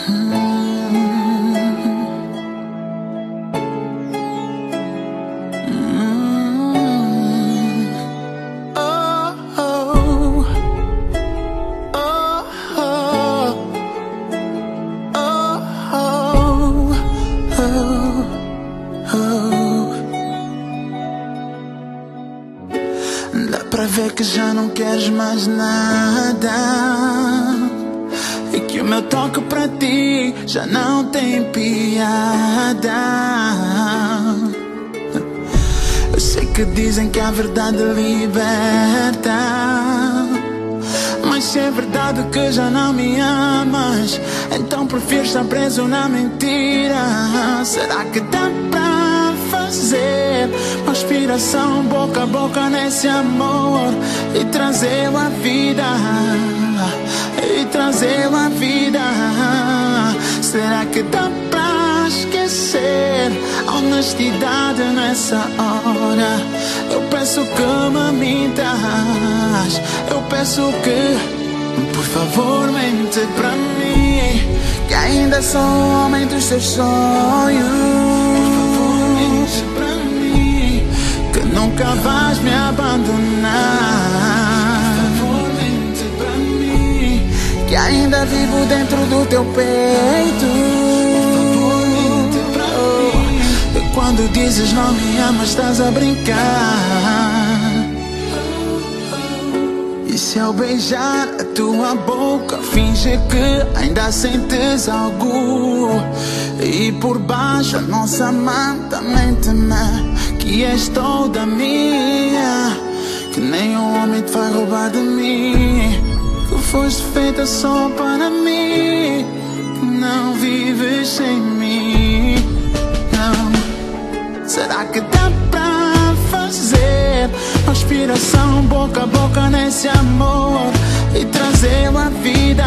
Dá pra ver que já não queres mais nada e que o meu toque pra ti já não tem piada. Eu sei que dizem que a verdade liberta, mas se é verdade que já não me amas, então prefiro estar preso na mentira. Será que dá pra fazer uma aspiração boca a boca nesse amor e trazê-lo à vida, e trazê-lo à vida? Será que dá pra esquecer a honestidade nessa hora? Eu peço que me mintas, eu peço que, por favor, mente pra mim, que ainda sou o homem dos teus sonhos. Nunca vais me abandonar. Por favor, mente pra mim, que ainda vivo dentro do teu peito. Por favor, mente pra mim, e quando dizes não me amas, estás a brincar. E se ao beijar a tua boca finge que ainda sentes algo, e por baixo a nossa manta mente-me que és toda minha, que nenhum homem te vai roubar de mim, que foste feita só para mim, que não vives sem mim, não. Será que dá pra fazer uma aspiração boca a boca nesse amor e trazê-lo à vida,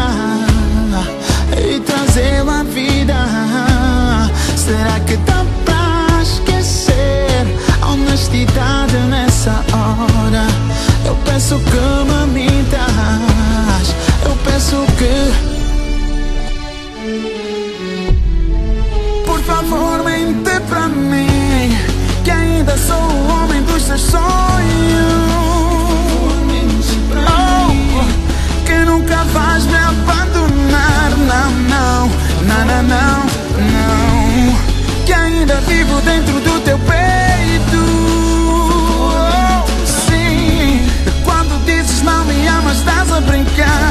e trazê-lo à vida? Será que dá pra esquecer a honestidade nessa hora? Eu peço que me mintas, eu peço que, por favor, mente pra mim, que ainda sou o homem dos teus sonhos. Oh, que nunca vais me abandonar. Não, não, não, não, não, não, que ainda vivo dentro do teu peito. Oh, sim, quando dizes não me amas, estás a brincar.